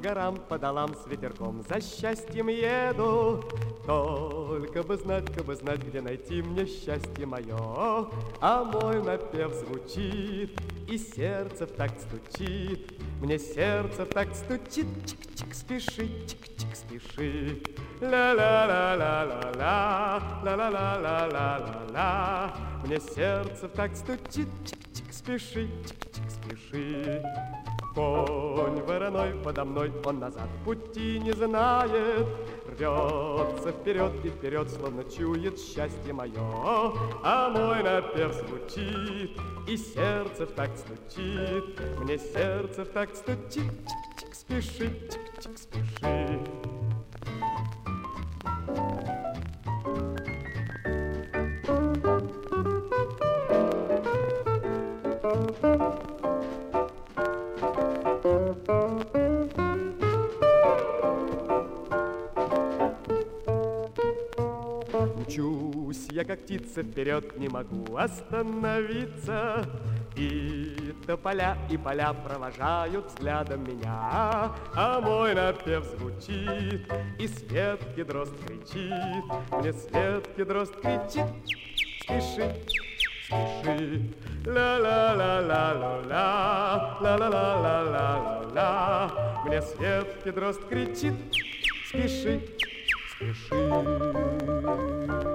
горам, по долам с ветерком за счастьем еду. Только бы знать, где найти мне счастье мое. А мой напев звучит, и сердце в такт стучит. Мне сердце в такт стучит, чик-чик, спеши, чик-чик, спеши. Ла-ла-ла-ла-ла-ла, ла-ла-ла-ла-ла-ла. Мне сердце в такт стучит, чик-чик, спеши, чик-чик, спеши. Конь вороной подо мной, он назад пути не знает. Рвется вперед и вперед, словно чует счастье мое. А мой напев звучит, и сердце в такт стучит. Мне сердце в такт стучит, чик-чик, спеши, чик-чик, спеши. Мчусь я, как птица, вперед, не могу остановиться. И тополя, и поля провожают взглядом меня. А мой напев звучит, и с ветки дрозд кричит. Мне с ветки дрозд кричит, спеши, спеши. Ла-ла-ла-ла-ла-ла, ла-ла-ла-ла-ла-ла. Мне с ветки дрозд кричит, спеши, спеши.